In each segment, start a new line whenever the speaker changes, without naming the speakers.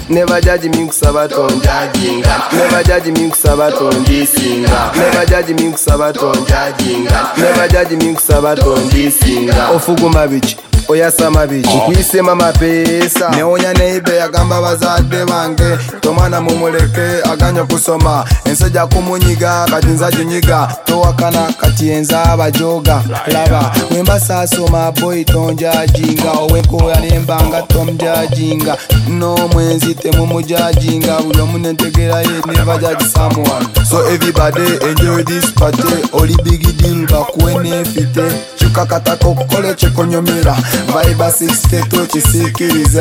Never judge me kusaba tonjajinga. Never judge me kusaba tondisinga. Never judge me kusaba tonjajinga. Never judge me kusaba tondisinga. Ofuguma bichi oyasama bichi kwisema mapesa neonya neibe yagamba bazadde bange tomwana mumuleke aganya kusoma ensajja kumunyiga kati nzajunyiga towakana kati enza abajoga laba wemba sasoma boy tonjajinga owenkoya nembanga tomjajinga no mwenzi temumujajinga buli omu nentegera ye never judge someone. So everybody enjoy this party oli big deal bakuwe nefite chukakatako kukole chekonyomera vibe 62 chisikirize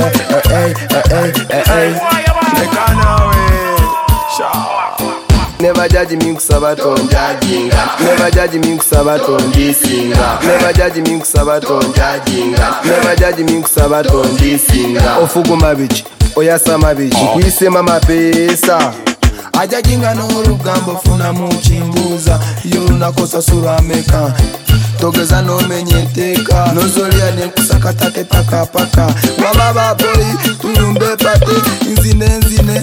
Never judge me kusaba tonjajinga. Never judge me kusaba tondisinga. Never judge me kusaba tonjajinga. Never judge me kusaba tondisinga. Ofuguma bichi oyasama bichi kwisema mapesa ajajinga n'olugambo funa muchimbuza yunakosa sura meka togeza nomenye teka nozolia nekusakatate paka paka mama baboyi tuyumbe pate nzine nzinywe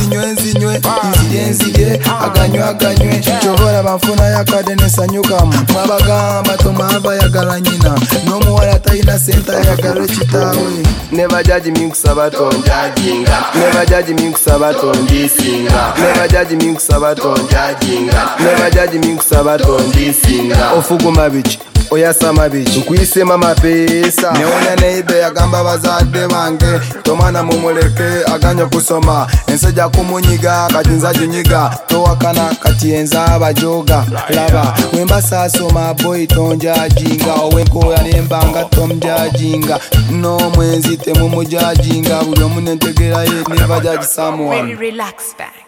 nzilye aganywe chovora bafuna yakade nesanyukamu mwabagamba tomaba yagala nyina nomuwala tayina senta yagala kitawe. Never judge me kusaba tonjajinga. Never judge me kusaba tondisinga. Never judge me kusaba tonjajinga. Never judge me kusaba tondisinga. Ofuguma bichi oyasama bichi kwisema mapesa neonya neibe yagamba bazadde bange tomwana mumuleke aganya kusoma ensajja kumunyiga kati nzajunyiga towakana kati enza abajoga laba wemba sasoma boy tonjajinga owenkoya nembanga tomjajinga no mwenzi temumujajinga buli omu nentegera ye never judge someone.
Relax back.